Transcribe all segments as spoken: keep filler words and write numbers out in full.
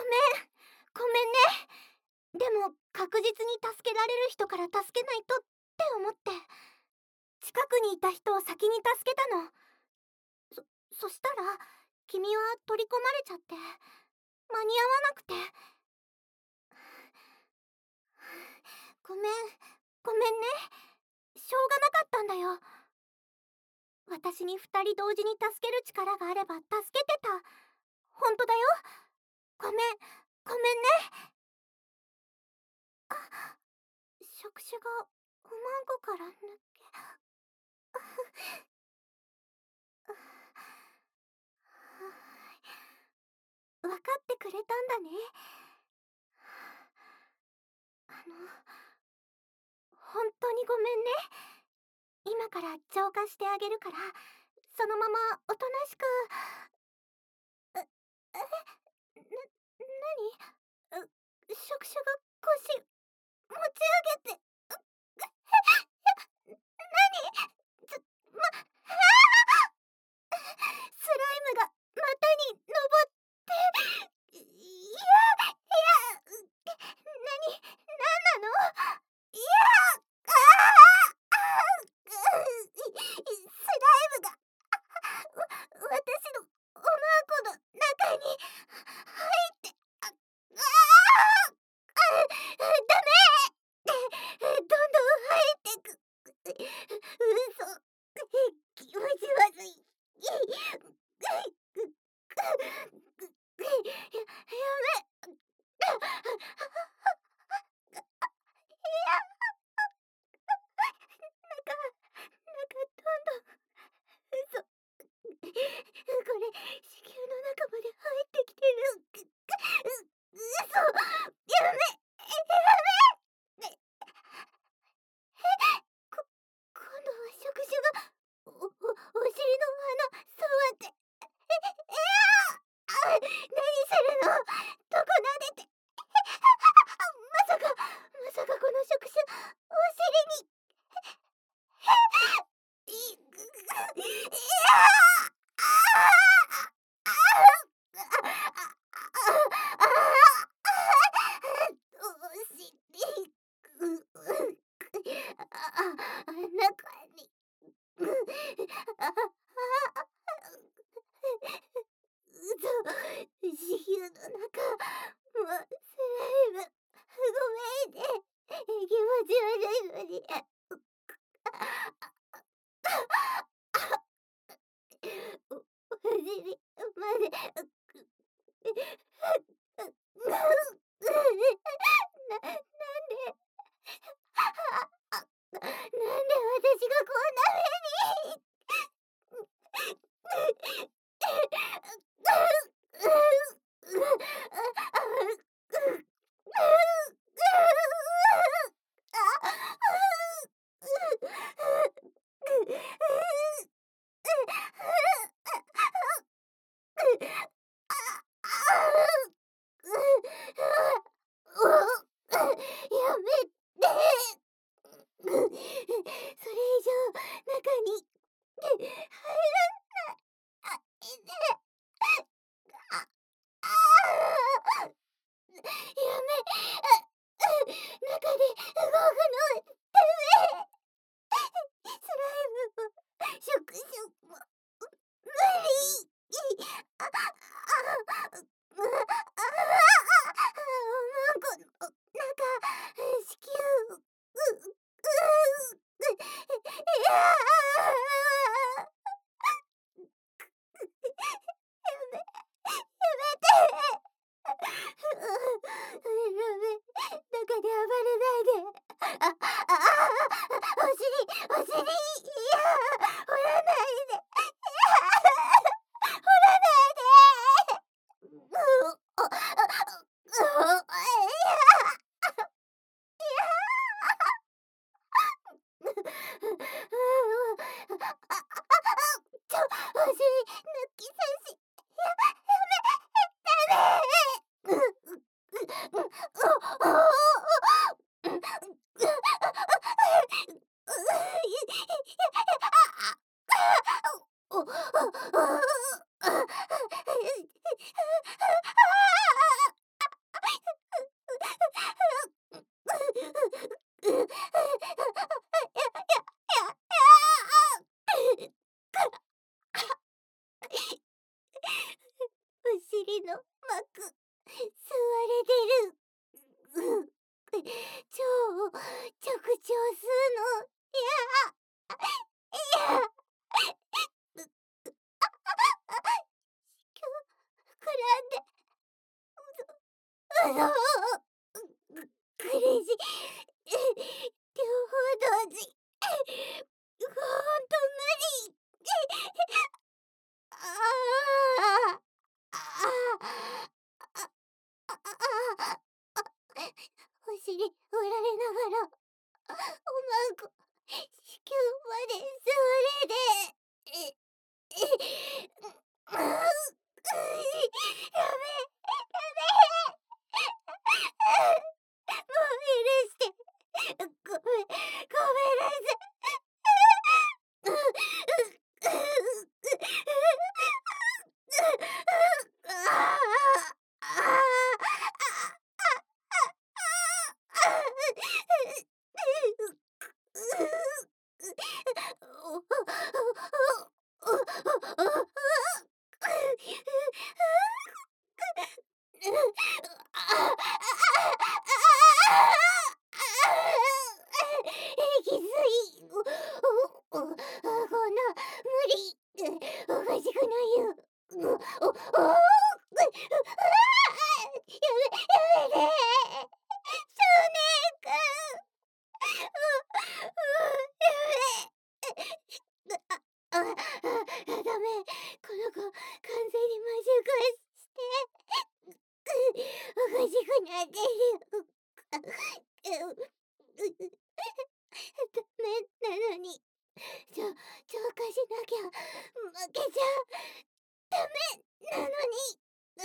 ん、ごめんね。でも確実に助けられる人から助けないとって思って近くにいた人を先に助けたの。そ、そしたら君は取り込まれちゃって間に合わなくて。ごめん、ごめんね。しょうがなかったんだよ。私に二人同時に助ける力があれば助けてた。ほんとだよ。ごめん、ごめんね。あ、触手がおまんこから抜け分かってくれたんだね。あの本当にごめんね。今から浄化してあげるからそのままおとなしく。え、え、な、なに？う、触手が腰持ち上げて。なに？つ、ま、ああ！スライムが股に登って。いや、いや、なに、なんなの？いや、ああ！スライムがわ、私のおまんこの中に入って。あ、ああ！ダメ！どんどん入ってく。嘘。気持ち悪い。や、やめ。いや。中、中どんどん。嘘。これ子宮の中まで入ってきてる。う、嘘。やめ。やめ。え、こ、今度は触手がお、お、お尻の穴触って。え、いや。あ、何するの？どこ撫でて。まさか、まさかこの触手お尻に。い、いや。子宮の中、もうスライム、ごめんね。気持ち悪いのに。お、お尻まで。な、なんでなんで私がこんな目に。やめて。それ以上中に入らないで。あ、ああ。やめ。中で動くのダメ。スライムも触手も無理。あ、あ、あ、おまんこの中、子宮、う、う、いや。やめ、やめて。ダメ、中で暴れないで。あ、ああ、お尻、お尻、いや、掘らないで。いや、掘らないで。う、あ、あ、 りの膜吸われてる。うん腸を直腸吸うの。いやいや膨らんでうぞうぞ苦しい両方同時ほんと無理ああああああお尻折られながらおまんこ子宮まで吸われてええやめやめもう許してごめんごめんなさいきついおおおこんな無理おかしくないよおおおやめやめて少年くんあああダメこの子完全に魔術しておかしくなってるダメなのにちょ浄化しなきゃ負けちゃダメなのに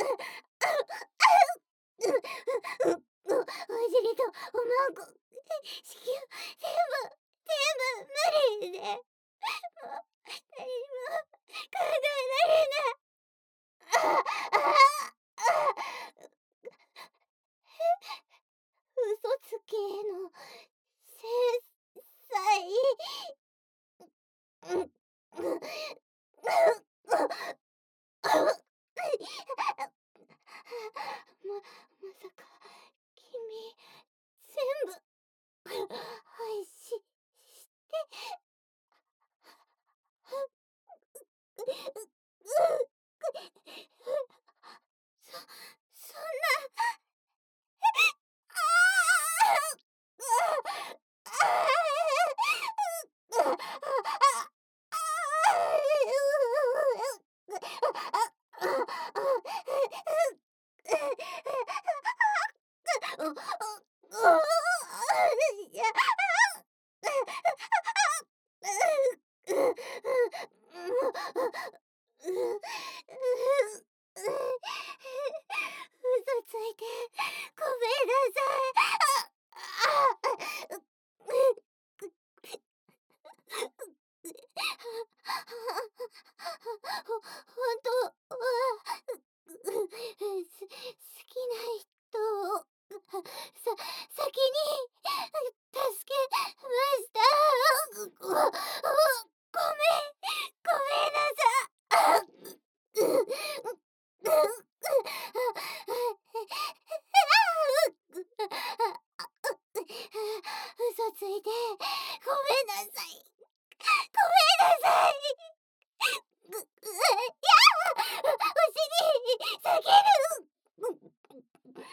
お尻とおまんこ子宮全部全部無理でもう何も考えられないああ嘘つきへの制裁ま、まさか君全部配信してそそんな嘘ついてごめんなさいほ本当はす好きな人をさ先に助けましたごごめんごめんなさ嘘ついてごめんなさいごめんなさいぐういやお尻下げる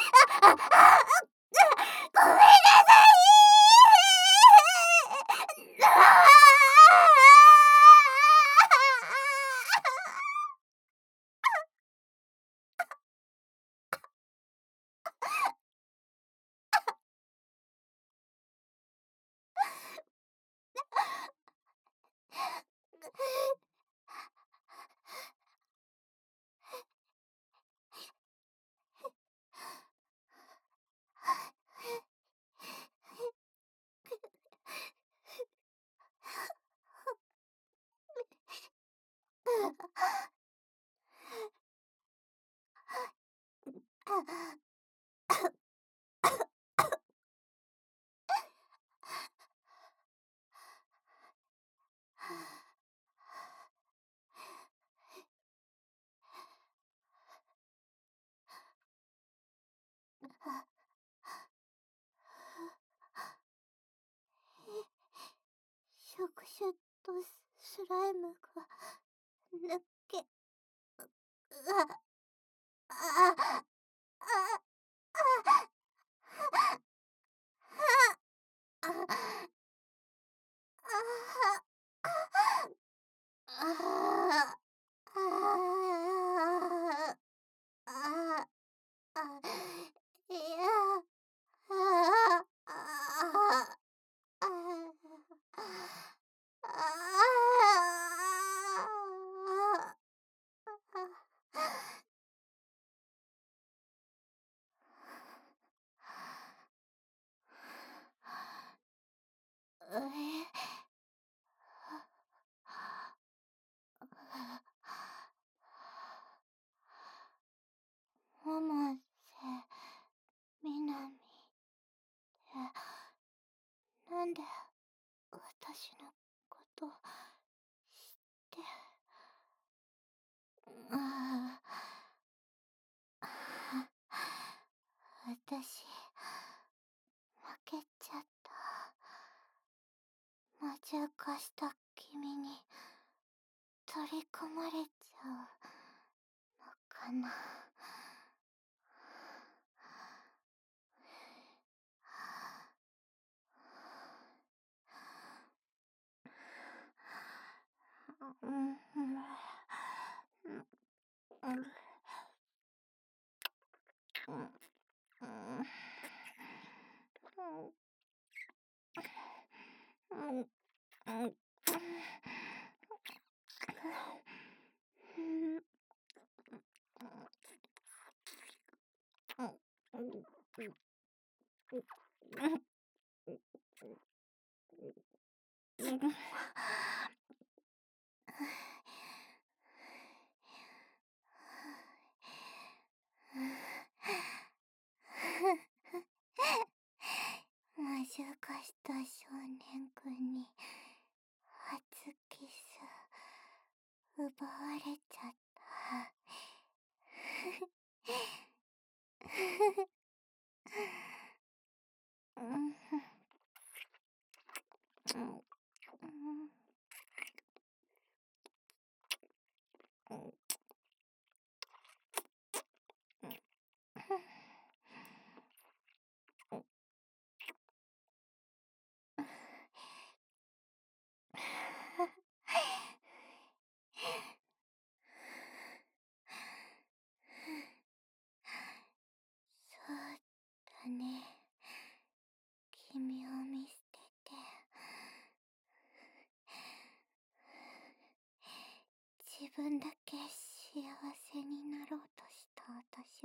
あ、あ、あ、あ、ごめんなさい。ああ。触手とスライムが抜け、あ、あ、あ、あ、あ、あ、あ、あ、あ、いや、あ、あ、百瀬みなみってなんで私のこと知ってああ私負けちゃった。魔獣化した君に取り込まれちゃうのかな。うんうん魔獣化した少年くんに初キス奪われちゃった。そうだね。君を見捨てて自分だけ幸せになろうとした私は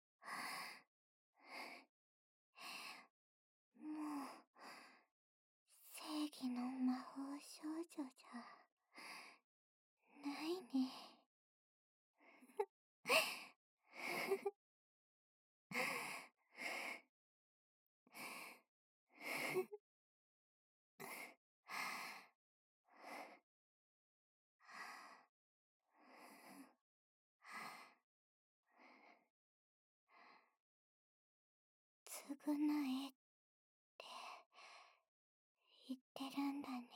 もう正義の魔法少女じゃないね。償えって言ってるんだね。